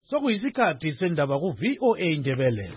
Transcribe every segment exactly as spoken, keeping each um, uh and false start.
Sokuyisikhathi sendaba ku V O A Indebele.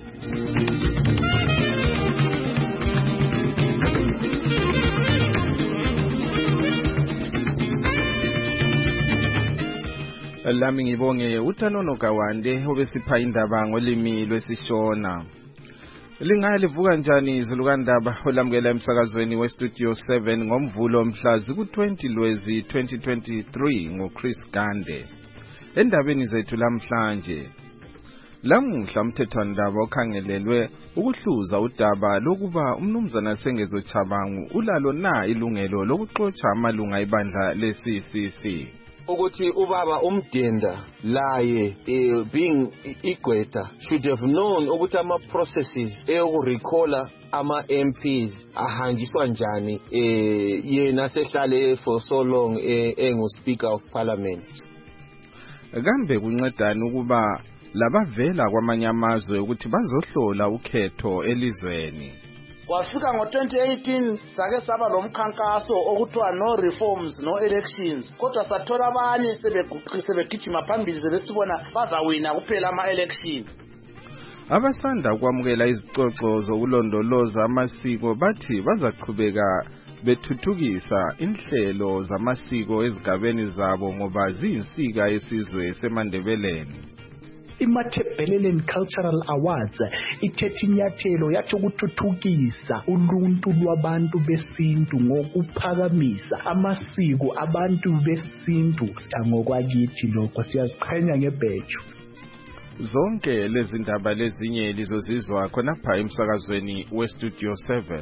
Lami ngibonge uThanono Gawande obesipha indaba ngolimi lwesishona. Lingalivuka njani izulu kaNdaba olamukela emsakazweni weStudio seven ngomvulo mhla ziku twenty Lwezi twenty twenty-three ngoChris Gande. Endabeni zethu lamhlanje lamuhla umthethwandaba okhangelelwe ukuhluza udaba lokuba umnumzana Sengezo Chabangu ulalo na ilungelo lokuxoxa amalunga ebandla le-C C C. Ukuthi ubaba umdenda laye eh, being igqwetha should have known ukuthi ama processes eyokurecalla ama M Ps ahanjiswa njani eh yena sehlale for so long eh, engu Speaker of Parliament. Kambe kuncedani ukuba labavela kwamanye amazwe ukuthi bazohlola ukhetho elizweni? Kwafika ngo twenty eighteen sake saba lomkhankaso okuthiwa no reforms no elections, kodwa sathola abanye sebeguqise begijima phambili sebesibona bazawina kuphela ama election. Abasanda kwamukela izicoco zokulondoloza amasiko bathi bazaqhubeka bethuthukisa inhlelo zamasiko ezigabeni zabo ngoba ziyinsika yesizwe seMandebeleni. iMathebheleleni Cultural Awards ithethe inyathelo yathi ukuthuthukisa uluntu lwabantu besintu ngokuphakamisa amasiko abantu besintu ngokwakithi lokho siyaziqhenya ngebheju. Zonke lezi ndaba lezinye lizozizwa khonapha emsakazweni weStudio seven.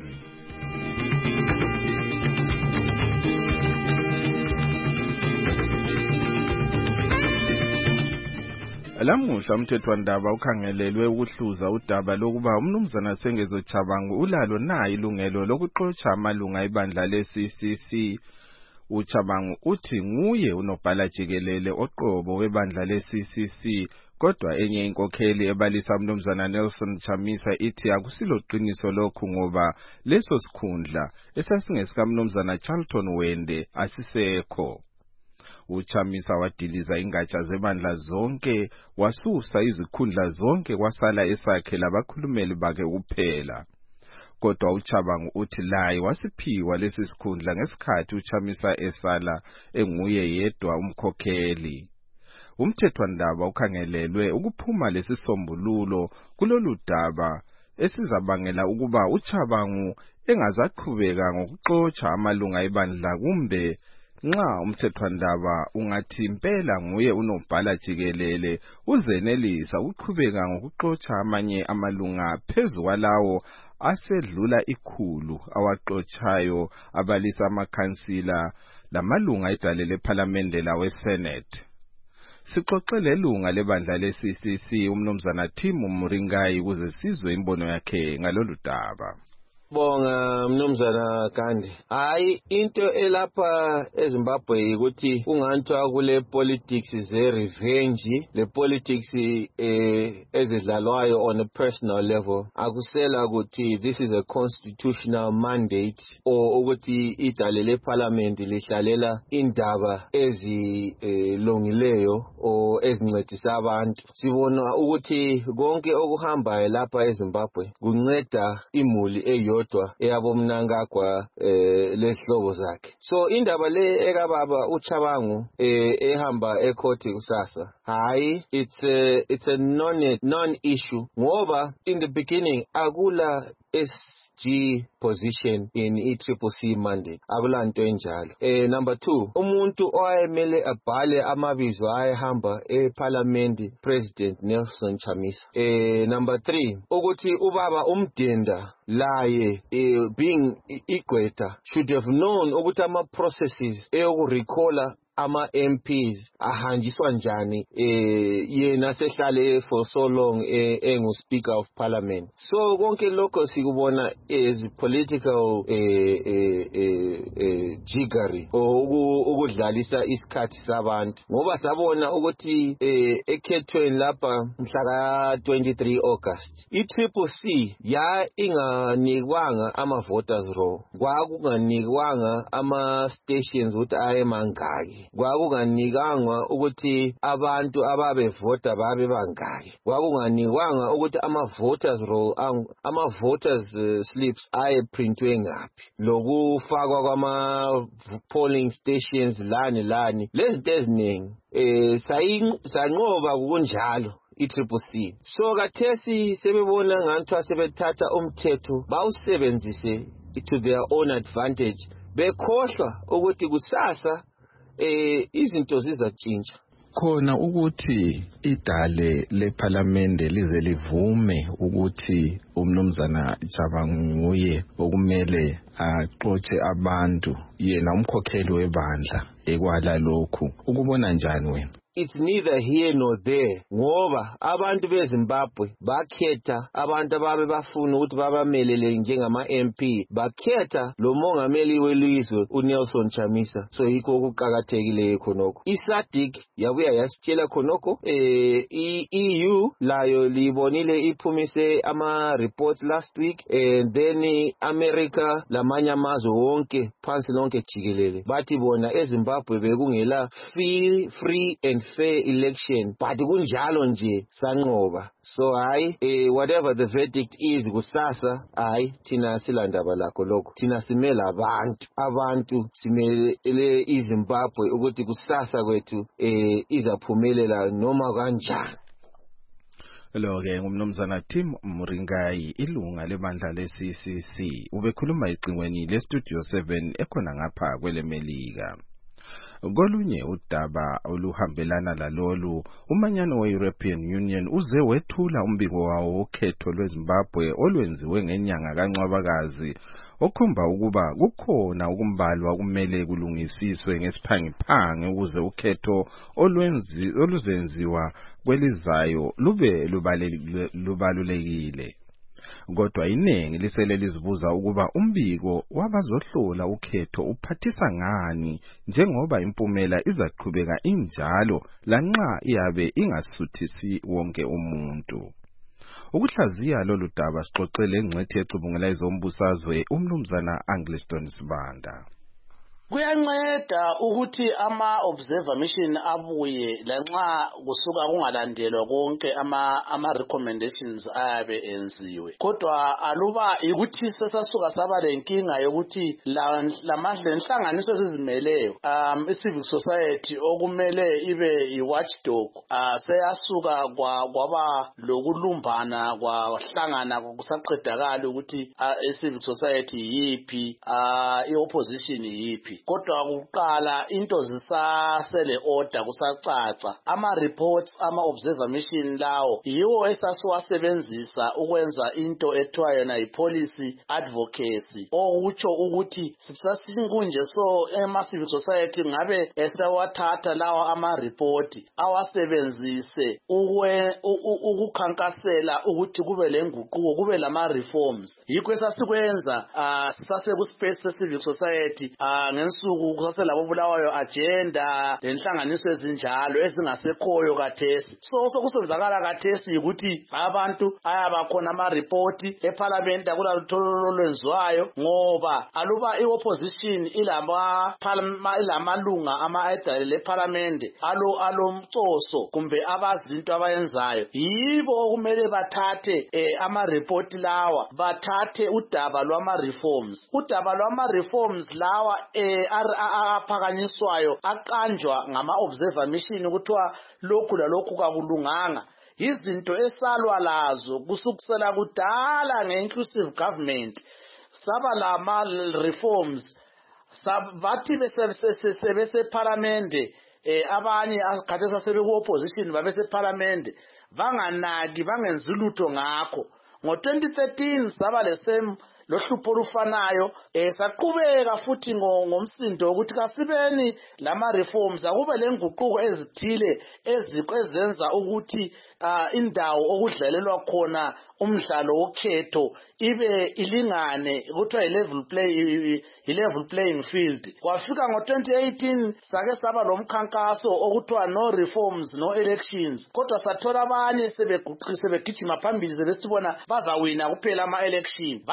Lamuhla umthethwandaba ukhangelelwe ukuhluza udaba lokuba umnumzana Sengezo Chabangu ulalo na ilungelo lokuxoxa amalunga ebandla le-C C C. uChabangu uthi nguye unobhala jikelele oqobo webandla le-C C C, kodwa enye inkokheli ebalisa umnumzana Nelson Chamisa ithi akusilo qiniso lokhu ngoba leso sikhundla esasingesika umnumzana Charlton Wende asisekho. uChamisa wadiliza ingatsha zebandla zonke wasusa izikhundla zonke kwasala esakhe labakhulumeli bakhe kuphela. Kodwa uChabangu uthi laye wasiphiwa lesi sikhundla ngesikhathi uChamisa esala enguye yedwa umkhokheli. Umthethwandaba ukhangelelwe ukuphuma lesisombululo kulolu daba esizabangela ukuba uChabangu engazaqhubeka ngokuxoxa amalunga ebandla kumbe nxa umthethwandaba ungathi impela nguye unobhala jikelele uzenelisa ukuqhubeka ngokuxoxa amanye amalunga phezu kwalawo asedlula ikhulu awaxoxayo abalisa amakhansila lamalunga edale lePhalamende lawe Senate. Sixoxele ilunga lebandla le-C C C umnumzana Tim Muringai ukuze sizwe imbono yakhe ngalolu daba. Bonga mnumzana Gandhi. Hayi into elapha eZimbabwe ukuthi unganthiwa kule politics ze revenge, le politics eh ezidlalwayo on a personal level. Akusela ukuthi this is a constitutional mandate or ukuthi idale leParliament lihlalela indaba ezilungileyo o ezincedisa abantu. Sibona ukuthi konke okuhambayo lapha eZimbabwe kunceda imuli eyo yodwa eyabomnangagwa eh lehlobo zakhe. So indaba le ekababa uChabangu eh ehamba ecourt kusasa, hayi it's a, it's a non non issue ngoba in the beginning akula S G position in I triple C mandate akulanto enjalo. Eh number two, umuntu owayemele abhale amabizo ayehamba eParliament President Nelson Chamisa. Eh number three, ukuthi ubaba umdenda laye eh, being igqwetha should have known ukuthi ama processes eyokurecalla ama M Ps ahanjiswa njani eh yena sehlale for so long eh, engu Speaker of Parliament. So konke lokho sikubona as political eh eh eh, eh jiggery ukudlalisa isikhathi sabantu ngoba sabona ukuthi eh ekhethweni lapha mhla ka twenty-three August I triple C ya inganikwanga ama voters roll, kwakunganikwanga ama stations ukuthi ayemangaki. bangaki, kwakunganikangwa ukuthi abantu ababevota babe bangaki, kwakunganikwanga ukuthi ama-voters roll ama-voters uh, slips ayeprintwe ngaphi, lokufakwa kwama-polling stations lani lani, lezinto eziningi eh sanqoba kunjalo i-Triple C. So kathesi sebebona nganthiwa sebethatha umthetho bawusebenzise to their own advantage, bekhohlwa ukuthi kusasa eh izinto zizatshintsha. Khona ukuthi idale lePhalamende lize livume ukuthi umnumzana Jabangu nguye okumele axoxe abantu yena umkhokheli webandla ekwala lokhu, ukubona njani wena? It's neither here nor there, ngoba abantu beZimbabwe bakhetha abantu ababe bafuna ukuthi babamelele njengama-M P, bakhetha lo mongameli welizwe uNelson Chamisa. So yikho okuqhakathekile khonoko. iSADC yabuya yasitshela khonoko, eh i-E U layo libonile iphumise ama reports last week, and then America lamanye amazwe wonke phansi lonke jikelele bathi bona eZimbabwe bekungela free free and fair election, but kunjalo nje sanqoba. So hayi eh, whatever the verdict is kusasa, hayi thina silandaba lakho lokho, thina simela abantu abantu simele iZimbabwe ukuthi kusasa kwethu eh izaphumelela noma kanjani. Lo ke ngumnumzana Tim Muringai, ilunga lebandla le-C C C, ubekhuluma icingweni le-Studio seven ekhona ngapha kwelemelika. Kolunye udaba oluhambelana lalolu, umanyano we-European Union uze wethula umbiko wawo wokhetho lweZimbabwe olwenziwe ngenyanga kaNcwabakazi, okhomba ukuba kukhona ukumbalwa kumele kulungisiswe ngesiphangiphangi ukuze ukhetho olwenzi oluzenziwa kwelizayo lube lubalulekile. Kodwa iningi lisele lizibuza ukuba umbiko wabazohlola ukhetho uphathisa ngani njengoba impumela izaqhubeka injalo lanxa iyabe ingasuthisi wonke umuntu. Ukuhlaziya lolu daba sixoxele ingcwethi ecubungela izombusazwe umnumzana Angliston Sibanda. Kuyanceda ukuthi ama observer mission abuye lanxa kusuka kungalandelwa konke ama ama recommendations ayabe enziwe, kodwa aluba ukuthi sesasuka saba lenkinga yokuthi lamandla enhlanganiso ezizimeleyo um i-civic society okumele ibe i-watchdog uh, seyasuka kwaba lokulumbana kwahlangana kusaqedakala ukuthi i-civic society yipi uh, i-opposition yipi. Kodwa kuqala into zisasele order kusacaca, ama reports ama observer mission lawo yiwo esasiwasebenzisa ukwenza into ethiwa yona i-policy advocacy, okutsho ukuthi sisasinkunje so ema civil society ngabe esewathatha lawo ama report awasebenzise ukukhankasela ukuthi kube lenguquko, kube lama reforms. Yikho esasikwenza uh, sisase ku space se civil society uh, nsuku kusaselabo Bulawayo agenda lenhlanganiso ezinjalo ezingasekhoyo kathesi. So sokusenzakala kathesi ukuthi abantu ayabakhona ama report eParliament akulaluthololo lwenziwayo ngoba aluba iopposition ilama ilamalunga ama edale leParliament alo alomcoso kumbe abazinto abayenzayo, yibo okumele bathathe eh, ama report lawa bathathe udaba lwama reforms. Udaba lwama reforms lawa eh, aphakanyiswayo aqanjwa ngama observer mission ukuthiwa lokhu lalokhu kakulunganga, izinto esalwa lazo kusukusela kudala nge-inclusive government. Saba lama reforms bathi bese Parliament eh abanye akhathesi asebe ku opposition babese Parliament banganaki bangenzi lutho ngakho. Ngo twenty thirteen saba lesem lohlupho olufanayo eh saqhubeka futhi ngomsindo ukuthi kasibeni lama reforms akube lenguquko ezithile ezikwenza ukuthi uh, indawo okudlalelwa khona umdlalo wokhetho ibe ilingane kuthiwa i-level play i-level playing field. Kwafika ngo twenty eighteen sake saba lomkhankaso okuthiwa no reforms no elections, kodwa sathola abanye sebeguqise begijima phambili sebesibona bazawina kuphela ama election, badliwa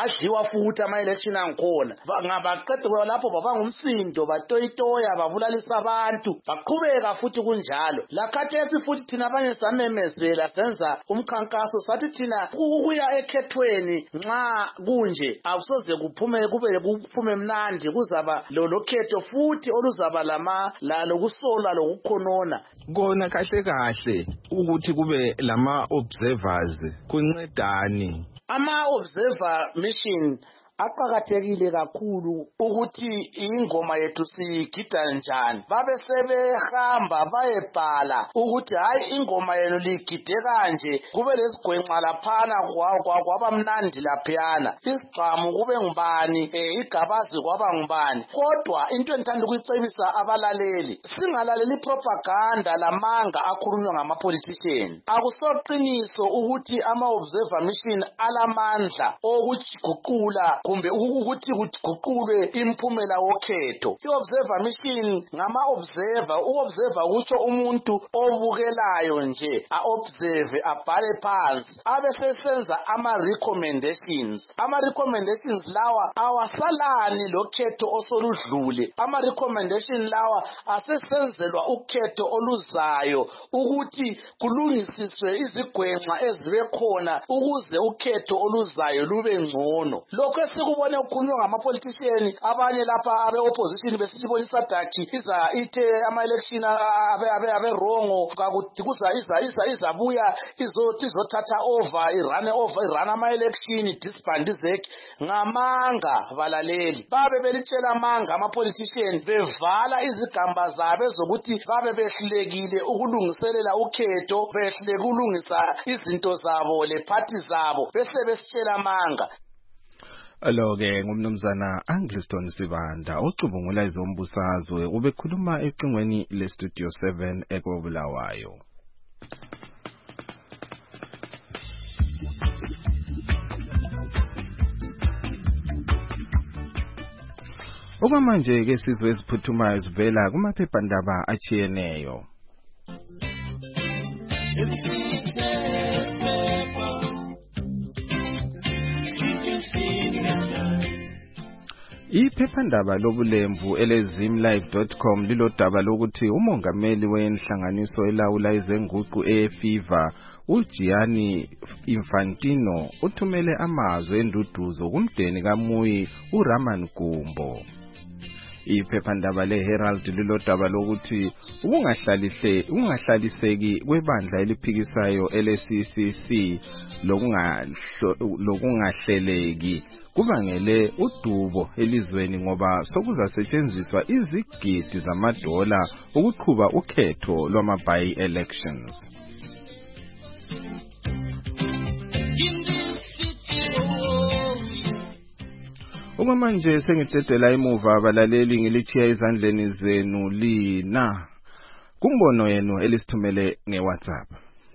ngoba futhi ama-election angikhona ngabaqeda lapho babangumsindo batoyitoya babulalisa abantu baqhubeka futhi kunjalo lakhathesi futhi thina abanye samemezela senza umkhankaso sathi thina ukuya ekhethweni nxa kunje akusoze kuphume kube kuphume mnandi kuzaba lokhetho futhi oluzaba lama lokusola lokukhonona kona kahle kahle ukuthi kube lama observers kuncedani ama-observer mission aqakathekile kakhulu ukuthi ingoma yethu sigida njani babe sebehamba bayebhala ukuthi hayi ingoma yenu ligide kanje kube lesigwenxa laphana kwaba mnandi laphiyana isigcamu kube ngubani igabazi kwaba ngubani kodwa into endithanda ukuyicebisa abalaleli singalaleli propaganda lamanga akhulunywa ngama-politician akusoqiniso ukuthi ama-observer mission alamandla okujiguqula kumbe ukuthi kuguqulwe impumela wokhetho i-observer mission ngama-observer u-observer kutsho umuntu obukelayo nje a-observe abhale phansi abe sesenza ama-recommendations ama-recommendations lawa awasalani lokhetho osoludlule ama-recommendation lawa asesenzelwa ukhetho oluzayo ukuthi kulungisiswe izigwenxa ezibe khona ukuze ukhetho oluzayo lube ngcono lokho esikubone ukukhulunywa ngama-politician abanye lapha abe-opposition besibonisa dathi iza ithe ama-election abe abe abe wrong kuza iza iza izabuya izothatha over irun over irun ama-election disband izeki ngamanga balaleli babe belitshela amanga ama-politician bevala izigamba zabo zokuthi babe behlulekile ukulungiselela ukhetho behluleke ukulungisa izinto zabo le party zabo bese besitshela amanga Alo-ke ngumnumzana Angliston Sibanda ocubungula izombusazwe ubekhuluma ecingweni le-Studio seven eKobulawayo. Okwamanje-ke sizwe eziphuthumayo zivela kumaphephandaba achiyeneyo. Iphephandaba lobulembu elezimlive dot com lilodaba lokuthi umongameli wenhlanganiso elawula izenguqu eFIFA uGianni Infantino uthumele amazwi enduduzo kumdeni kaMuyi uRaman Gumbo. Iphephandaba leHerald lilodaba lokuthi ukungahlalihle ungahlaliseki kwebandla eliphikisayo ele-C C C lokungahleleki kubangele udubo elizweni ngoba sokuzasetshenziswa izigidi zamadola ukuqhuba ukhetho lwama-by-elections. Okwamanje sengidedela emuva abalaleli ngilithiya izandleni zenu lina kumbono yenu elisithumele ngeWhatsApp.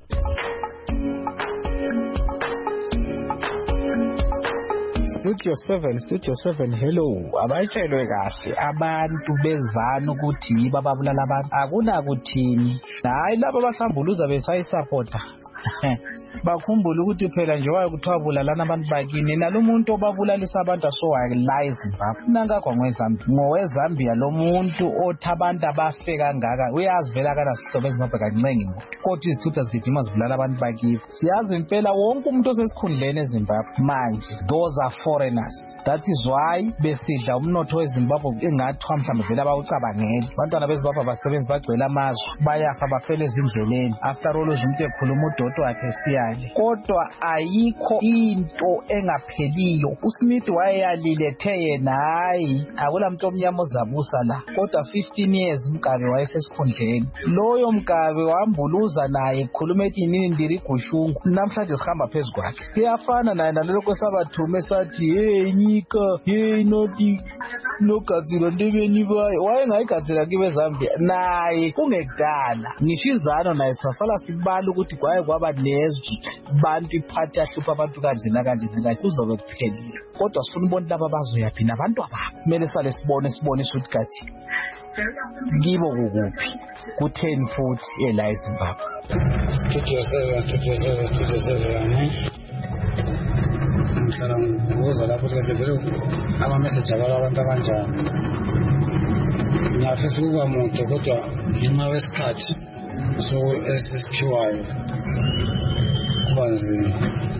Studio seven, Studio seven, hello. Abatshelwe kahle abantu bezana ukuthi yibo ababulala abantu. Akunakuthini. Hayi laba basambuluza besayisupporta. Bakhumbula ukuthi phela nje waye kuthiwa bulalana abantu bakini nalomuntu obabulalisa abantu asowalize Zimbabwe nangakho ngwezambia ngowezambia lo muntu othi abantu abafe kangaka uyazivela kana sihlobo eZimbabwe kancengi muntu kodwa izithutha zigijima zibulala abantu bakibo siyazi impela wonke umuntu osesikhundleni eZimbabwe manje those are foreigners that is why besidla umnotho weZimbabwe engathi mhlawumbe vela bawucabangela abantwana beZimbabwe abasebenzi bagcwele amazwe bayafa bafele ezindleleni after all umuntu ekhuluma udodo wakhe siya kodwa ayikho into engapheliyo uSmith wayeyalilethe yena hayi akulamuntu omnyama ozabusa la kodwa fifteen years Mkabe wayesesikhundleni loyo Mkabe wambuluza naye khuluma ethi nini ndiri gushungu namhlanje sihamba phezulu kwakhe kuyafana naye naloko kwesabathume sathi hey nyika hey noti nogadzira ndebeni bayo wayengayigadzira kibe Zambia naye kungekudala ngishizano naye sasala sibala ukuthi kwaye kwaba nezwi bantu iphathi ahlupha abantu kanje nakanje nakanje kuzobe kuphelile kodwa sifuna ubona laba bazoyaphi nabantu ababo kumele sale sibone sibone ukuthi kathi kibo kukuphi ku ten futhi ela eZimbabwe. Studio seven, Studio seven, Studio seven. ngihlala ngibuza lapho ukuthi vele ama-message abala abantu abanjani. Ngiyafisa ukuba mude kodwa ngenxa wesikhathi so esiphiwayo kuba nzima.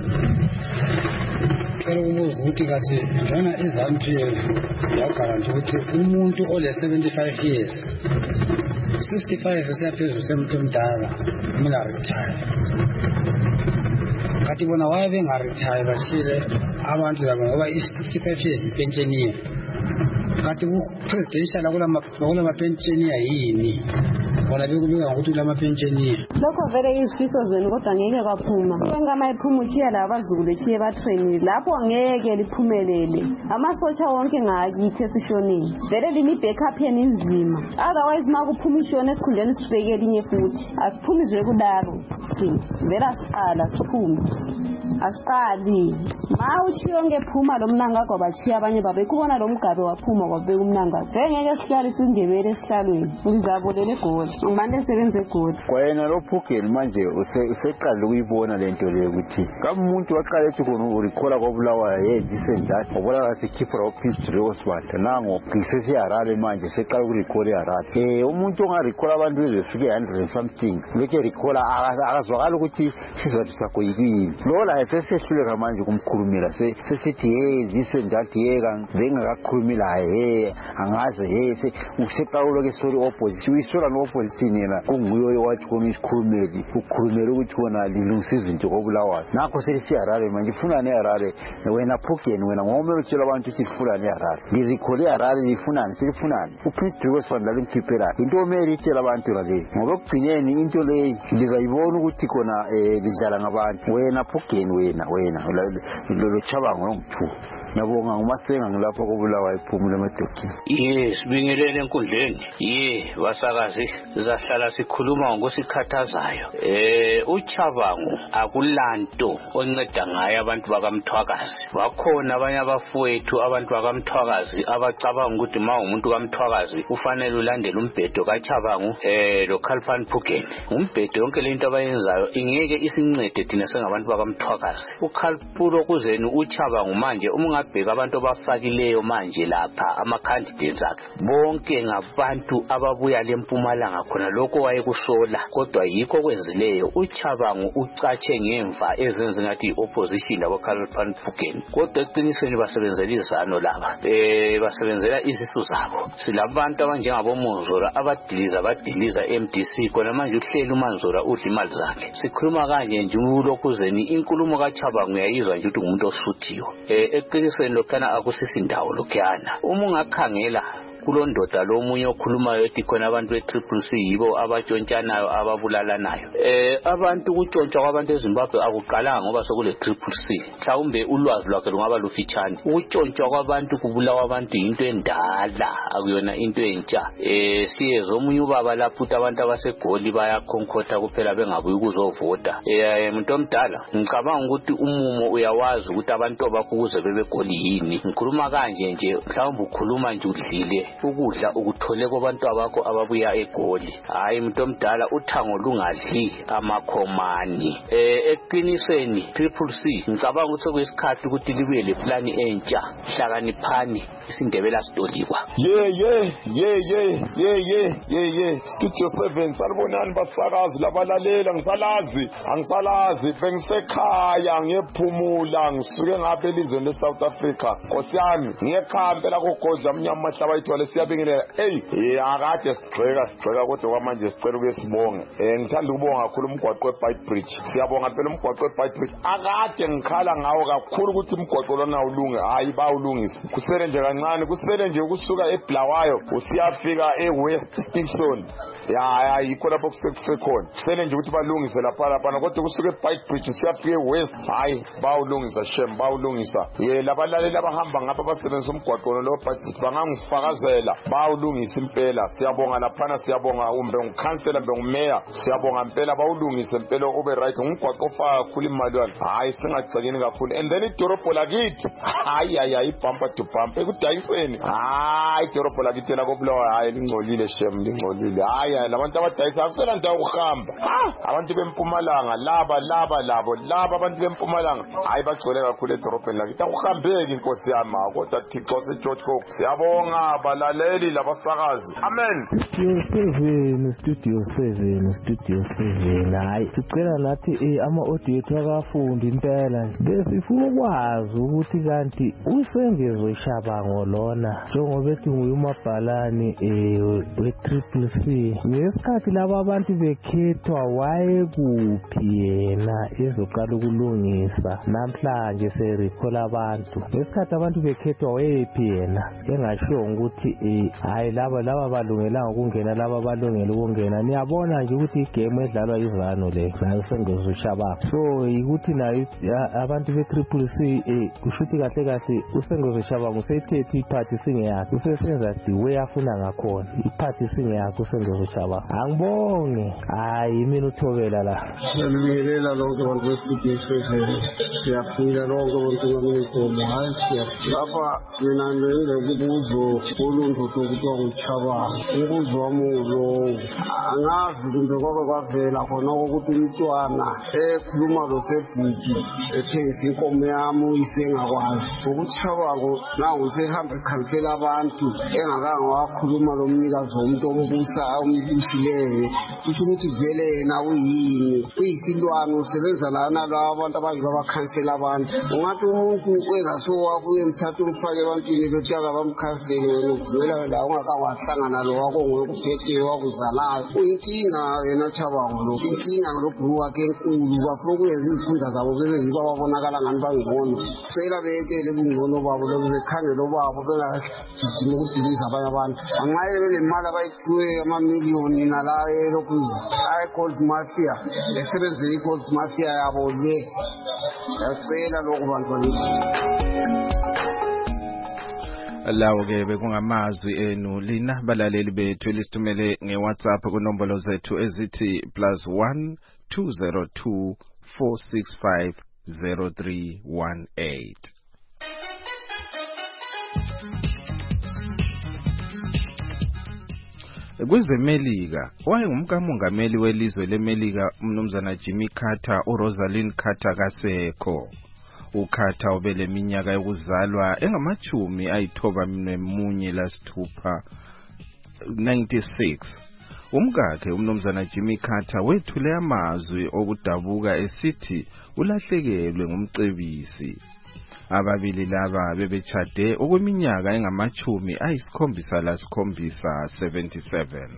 Ngicela ukubuza ukuthi kathi njena i-ZANU-P F yagaranti ukuthi umuntu ole seventy-five years sixty-five useyaphezulu semuntu omdala kumele aretire. Kathi bona waye bengaretire bashile abantu labo ngoba i-sixty-five years ipentsheniya. Kathi ku-presidential akula mapentsheniya yini? Bona bekubika ngokuthi kula mapentsheniya. Lokho vele izifiso zenu kodwa ngeke kwaphuma. Konke amayiphuma uchiya la abazukulu echiye batrainile lapho ngeke liphumelele. Amasotsha wonke ngakithi esishoneni. Vele limi backup yeni inzima. Otherwise makuphuma ishona esikhundleni sibeke elinye futhi. Asiphumi zwe kudalo. Thina vele asiqala siphume. Asiqali. Ma uchiyo ngephuma lo mnangagwa bachiya abanye babe kubona lo mgabe waphuma kwabeka umnangagwa. Vele ngeke sihlale sindebele esihlalweni. Ulizabolele egoli. Ngimane esebenze egoli. Kwayena lo Phugeni manje useqala ukuyibona lento leyo ukuthi kamuntu waqala ethi khona urikhola kwabulawayo hey disenjani obulawa sikhipha ophistory osibanda nango kisesi Harare manje seqala ukurikhola eHarare. Eh umuntu ongarikhola abantu bezefike one hundred and something leke rikhola akazwakala ukuthi sizathu sakho yikini lo la sesehluleka manje kumkhulumela sesithi hey disenjani yeka bengakakhulumela hey angaze hey useqala ke sorry opposition uyisora no opposition yena kunguyo wathi kona isikhulumeli ukukhulumela ukuthi wona lilungisa izinto kobulawayo nakho selithi Harare manje ifuna neHarare wena Phugeni wena ngomelo utshela abantu ukuthi ifuna neHarare ngirikhole eHarare lifunani selifunani uPhidriwe osifanda lemkhiphela into omeli itshela abantu la le ngoba ukugcineni into le ndizayibona ukuthi kona lidlala ngabantu wena Phugeni wena wena lo chabango ngomthu Nabonga ngumasenga ngilapha kobulawayo iphumule emadokini. Yes, bingelele enkundleni. Ye, wasakazi sizahlala sikhuluma ngokusikhathazayo. Eh uChabangu akulanto onceda ngayo abantu bakaMthwakazi. Bakhona abanye abafowethu abantu bakaMthwakazi abacabanga ukuthi ma umuntu kaMthwakazi ufanele ulandele umbhedo kaChabangu eh lo Khalfan Phugeni. Umbhedo yonke lento abayenzayo ingeke isincede thina sengabantu bakaMthwakazi. uKhalpulo kuzeni uChabangu manje umunga bheka abantu abafakileyo manje lapha ama candidates akhe bonke ngabantu ababuya leMpumalanga khona lokho wayekusola kodwa yikho kwenzileyo uChabangu ucatshe ngemva ezenze ngathi opposition labo Khalfan Phugeni kodwa eqinisweni basebenzela izano laba eh basebenzela izisu zabo silabantu abanjengabo Monzora abadiliza abadiliza M D C kona manje uhleli uManzora udla imali zakhe sikhuluma kanje nje ulokuzeni inkulumo kaChabangu yayizwa nje ukuthi umuntu osuthiyo eh eqinisweni lokana akusisindawo lokhana uma ungakhangela kulondoda lo munye okhulumayo ethi khona abantu be-Triple C yibo abatshontsanayo ababulalanayo eh abantu ukutshontsha kwabantu eZimbabwe akuqalanga ngoba sokule Triple C mhlawumbe ulwazi lwakhe lungaba lufitshane ukutshontsha kwabantu kubulawa abantu into endala akuyona into entsha eh siyeza omunye ubaba lapho abantu abasegoli bayakhonkotha kuphela bengabuyi ukuzovota eh umuntu omdala ngicabanga ukuthi umumo uyawazi ukuthi abantu abakuze bebegoli yini ngikhuluma kanje nje mhlawumbe ukhuluma nje udlile ukudla ukuthole kwabantu abakho ababuya egoli hayi umuntu omdala uthango lungadli amakhomani eh eqinisweni Triple C ngicabanga ukuthi kuyisikhathi ukuthi libuye le plan entsha hlakaniphani isindebela sitolikwa ye ye ye ye ye ye ye ye Studio seven salibonani basakazi labalalela ngisalazi angisalazi bengisekhaya ngephumula ngisuke ngapha elizweni leSouth Africa nkosiyami ngiyekhambela kogodla mnyama mahlaba ayithwale siyabingelela hey akade sigxeka sigxeka kodwa kwamanje sicela ukuyesibonga eh ngithanda ukubonga kakhulu umgwaqo weBite Bridge siyabonga phela umgwaqo weBite Bridge akade ngikhala ngawo kakhulu ukuthi umgwaqo lona ulunge hayi bawulungisa kusele nje kancane kusele nje ukusuka eBlawayo usiyafika eWest Station ya ya yikho lapho kusekufike khona kusele nje ukuthi balungise lapha lapha kodwa kusuka eBite Bridge usiyafika eWest hayi bawulungisa shem bawulungisa ye labalaleli abahamba ngapha basebenzisa umgwaqo lo BiteBridge bangangifakaza siyacela bawulungisa impela siyabonga laphana siyabonga umbe ngikhansela mbe ngumeya siyabonga impela bawulungisa impela ube right ngumgwaqo ofaka kakhulu imali wami hayi singagcekeni kakhulu and then idorobho lakithi hayi hayi ibhampa to bhampa ekudayiseni hayi idorobho lakithi la kobulawa hayi lingcolile shem lingcolile hayi labantu abadayisa akusela ndawo ukuhamba abantu bempumalanga laba laba labo laba abantu bempumalanga hayi bagcwele kakhulu edorobheni lakithi akuhambeki inkosi yami kodwa Thixo seGeorge Cook siyabonga balaleli labasakazi amen. Studio seven Studio seven Studio seven hayi sicela nathi eh ama audio akafundi impela besifuna ukwazi ukuthi kanti usengezo Shabango lona njengoba ethi nguyumabhalani eh we triple C ngesikhathi laba abantu bekhethwa waye kuphi yena ezoqala ukulungisa namhlanje serikhola abantu ngesikhathi abantu bekhethwa wayephi yena engasho ukuthi eh hayi laba laba balungela ukungena laba balungela ukungena niyabona nje ukuthi igame edlalwa izano le nayo sengezo Shabango so ukuthi nayo abantu be triple C eh kushuthi kahle kahle usengezo Shabango sethethe iphathi singeyakhe usesenza the way afuna ngakhona iphathi singeyakhe usengezo Shabango angibonge hayi mina uthobela la ngiyabingelela lonke abantu bestudio seven siyaphila lonke abantu ngamnikomo hayi siyapha mina ngizokubuzo uluntu kuthiwa nguChabango umbuzo wami lo angazi kumbe kwake kwavela khona ukuthi umntwana ekhuluma lo sebhuki ethengisa inkomo yami uyisengakwazi ukuChabango nawo usehamba ekhansela abantu engakanga wakhuluma lo mnikazi womuntu ombusa umbusileyo kusho ukuthi vele yena uyini uyisilwane usebenza lana laba abantu abanye babakhansela abantu ungathi umuntu engaso wakho uyemthatha umfake ebantwini bethi akabamkhansele wena uvela la ungakawahlangana lo wakho ngokuphethe wakuzalayo uyinkinga yena Chabango lo inkinga ngolobhulu wakhe enkulu bafuna ukuyenza izifunda zabo bebe yiba babonakala ngani bangcono cela bekele ubungcono babo lo bekhangela obabo bengagijima ukudiliza abanye abantu angaye benemali abayithuwe amamiliyoni nalaye lokhu hayi gold mafia esebenzele i-gold mafia yabo le yacela lokhu bantu banithi lawo ke bekungamazwi enu lina balaleli bethu lisithumele ngeWhatsApp kunombolo zethu ezithi plus one two zero two four six five zero three one eight. Kwezemelika wayengumkamongameli welizwe leMelika umnumzana Jimmy Carter uRosalind Carter kasekho uKarter ubele minyaka yokuzalwa engamachumi ayithoba nemunye lasithupha ninety-six umkakhe umnumzana Jimmy Carter wethule amazwi okudabuka esithi ulahlekelwe ngumcebisi ababili laba bebechade okweminyaka engamachumi ayisikhombisa lasikhombisa seventy-seven.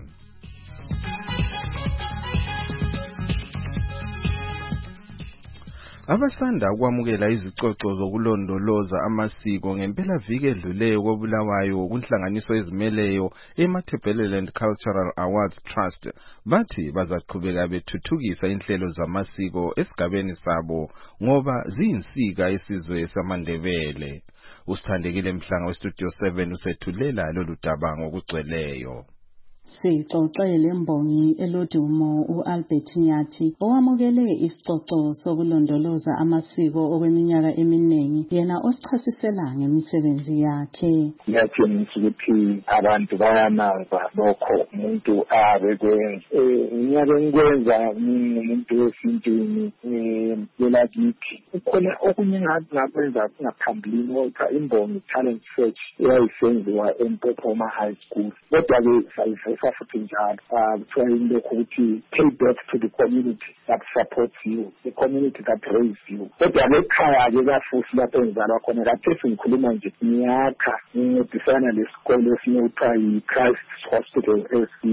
Abasanda kwamukela izicoco zokulondoloza amasiko ngempela viki edluleyo kobulawayo kunhlanganiso ezimeleyo eMatabeleland Cultural Awards Trust bathi bazaqhubeka bethuthukisa inhlelo zamasiko esigabeni sabo ngoba ziyinsika esizwe samaNdebele. Usithandekile Mhlanga weStudio seven usethulela lolu daba ngokugcweleyo. Sixoxele Mbongi Elodumo uAlbert Nyathi owamukele isicoco sokulondoloza amasiko okweminyaka eminingi yena osichasisela ngemisebenzi yakhe. Ngiyatshengisa ukuthi abantu bayanaza lokho umuntu abekwenza iminyaka engikwenza umuntu wesintwini yelakithi ukhona okunye ngakwenza ngaphambilini oka Imbongi Talent Search eyayisenziwa eMpophoma High School kodwa ke futhi njalo trying ukuthi pay back to the community that supports you, the community that raised you. Kodwa lekhaya ke kafuthi lapho enzalwa khona kade sikhuluma nje ngiyakha ngidisana lesikole esinothiwa yi-Christ Hospital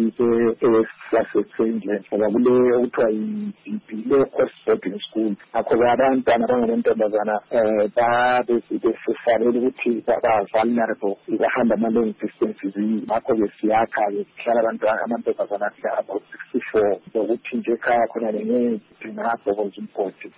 esise ngoba kule okuthiwa yi-low cost boarding school akho abantwana abangamantombazana babesifarele ukuthi baba vulnerable bahamba ama long distances akho besiyakha bahlala abantu amantombazana about sixty-four sokuthi nje ekhaya khona ngengapho konzimgodi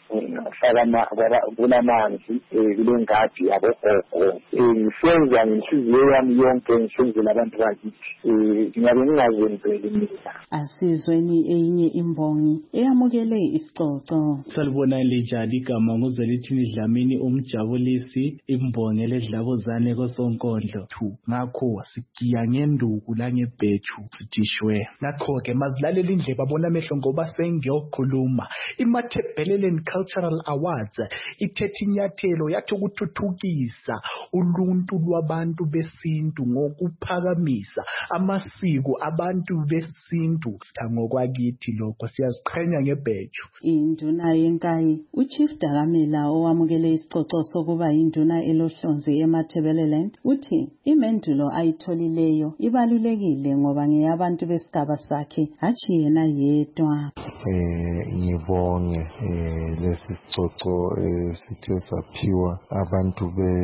ngihlala kulamanzi kule ngadi yabogogo ngisenza ngenhliziyo yami yonke ngisenzela abantu bakithi ngiyabe ngingazenzeli mina. Asizweni enye imbongi eyamukele isicoco. Salibona linjani igama nguzwelithini Dlamini umjabulisi imbongi ledlabuzane kosonkondlo two ngakho sigiya ngenduku la ngebhethu sithishwe nakho ke mazilalela indle babona amehlo ngoba sengiyokhuluma iMathebeleleni Cultural Awards ithethe inyathelo yathi ukuthuthukisa uluntu lwabantu besintu ngokuphakamisa amasiko abantu besintu ngokwakithi lokho siyaziqhenya ngebhethu. Induna yenkayi uChief Dakamela owamukele isicoco sokuba induna elohlonzi eMathebeleleni uthi imendulo ayitholileyo ibalulekile ngoba ngeyabantu besigaba sakhe hathi yena yedwa. Eh ngibonge eh lesi sicoco sithe saphiwa abantu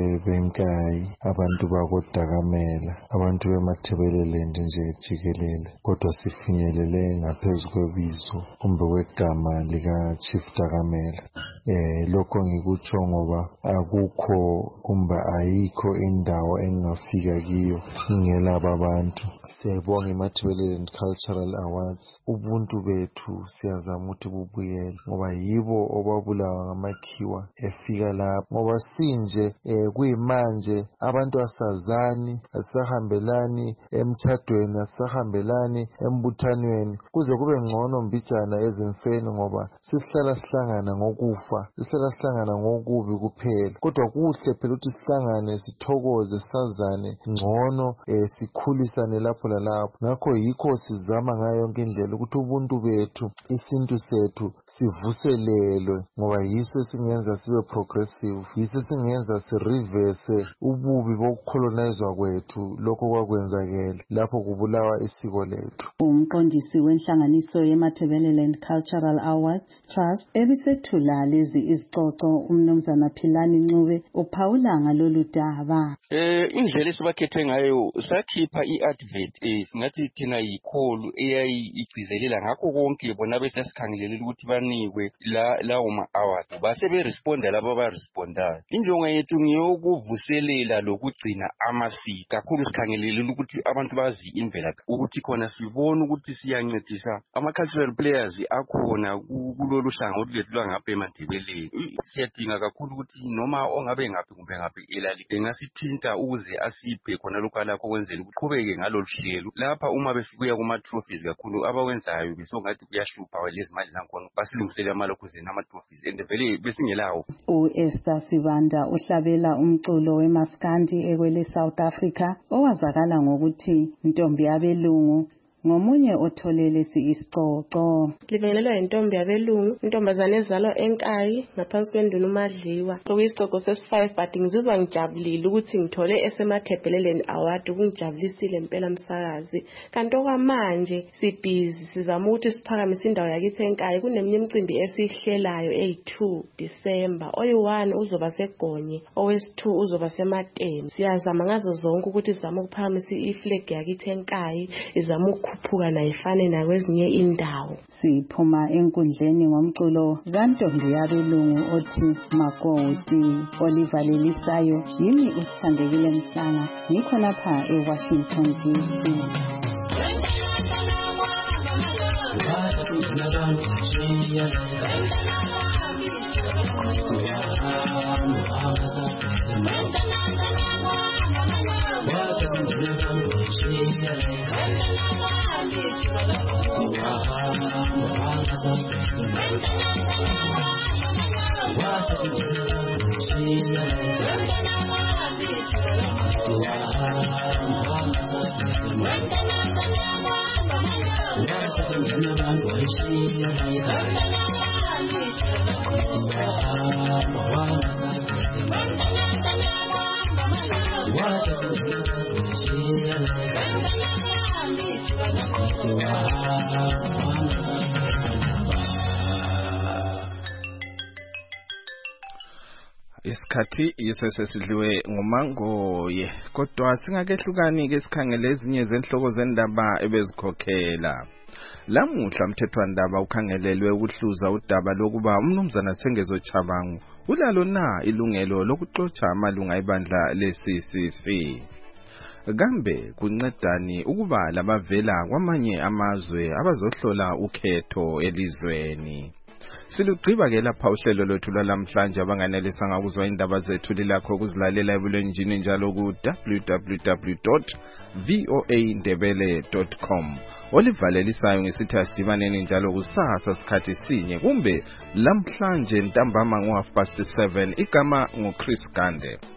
benkayi abantu bakoDakamela abantu beMathebeleleni nje jikelele kodwa sifinyelele ngaphezulu kwebizo kumbe kwegama lika Chief Dakamela. Eh lokho ngikutsho ngoba akukho kumbe ayikho indawo engafika kiyo ngelaba abantu. Siyabonga iMathebeleleni Cultural Awards. Ubuntu bethu siyazama ukuthi bubuyele ngoba yibo obabulawa ngamakhiwa efika lapho ngoba sinje eh kuyimanje abantu asazani asahambelani emchadweni asahambelani embuthanweni kuze kube ngcono mbijana ezimfeni ngoba sisihlala sihlangana ngokufa sisihlala sihlangana ngokubi kuphela kodwa kuhle phela ukuthi sihlangane sithokoze sazane ngcono eh sikhulisane lapho lalapho ngakho yikho sizama ngayo yonke indlela ukuthi ubuntu bethu isintu sethu sivuselelwe ngoba yiso singenza sibe progressive yiso singenza si reverse ububi bokucolonizwa kwethu lokho kwakwenzakela lapho kubulawa isiko lethu. Umqondisi wenhlanganiso yeMathebeleleni Cultural Awards Trust ebisethula lezi izicoco umnumzana Philani Ncube uphawula ngalolu daba. Eh indlela esibakhethe ngayo sakhipha iadvert eh singathi thina yikholu eyayigcizelela ngakho konke bona bese sikhangelela ukuthi banikwe la lawo ma awards base be responda laba ba respondayo. Injongo yethu ngiyokuvuselela lokugcina amasiko kakhulu sikhangelela ukuthi abantu bazi imvelaphi ukuthi khona sibona ukuthi siyancedisa ama cultural players akhona kulolu hlangothi lethu langapha eMathebeleni. Siyadinga kakhulu ukuthi noma ongabe ngaphi kumbe ngaphi elali engasithinta ukuze asiphe khona lokho alakho kwenzela ukuqhubeke ngalolu hlelo lapha uma besibuya kuma trophies kakhulu abawenzayo besongathi kuyashupha lezi mali zakhona basilungisele amalokhuzeni ama trophies and vele besingelawo. uEsther Sibanda uhlabela umculo weMaskandi ekwele South Africa owazakala ngokuthi intombi yabelungu ngomunye otholele isicoco. Libingelelwa intombi yabelungu intombazane ezalwa enkayi ngaphansi kwenduna uMadliwa. Sokuyisicoco sesi-five but ngizizwa ngijabulile ukuthi ngithole eseMathebeleleni award kungijabulisile impela msakazi. Kanti okwamanje sibhizi sizama ukuthi siphakamise indawo yakithi enkayi kuneminye imicimbi esihlelayo eyi-two December. Oyi-one uzoba seGonye, owesi-two uzoba seMateni. Siyazama ngazo zonke ukuthi sizama ukuphakamisa iflag yakithi enkayi izama ukuphuka nayifane nakwezinye indawo. Siphuma enkundleni ngomculo kantombi yabelungu othi Makoti. Oliver Lelisayo yimi usithandekile Mhlanga ngikho lapha eWashington D C. Isikhathi yiso sesidliwe ngumangoye kodwa singakehlukani ke sikhangele ezinye zenhloko zendaba ebezikhokhela. Lamuhla umthethwandaba ukhangelelwe ukuhluza udaba lokuba umnumzana Sengezo Chabangu ulalo na ilungelo lokuxoxa amalunga ebandla le-C C C. Kambe kuncedani ukuba labavela kwamanye amazwe abazohlola ukhetho elizweni? Silugqiba ke lapha uhlelo lwethu lwalamhlanje abanganelisa ngakuzwa indaba zethu lilakho ukuzilalela ebulenjini njalo ku w w w dot v o a ndebele dot com olivalelisayo ngesithi asidibaneni njalo kusasa sikhathi sinye kumbe lamhlanje ntambama ngo half past seven igama ngo Chris Gande.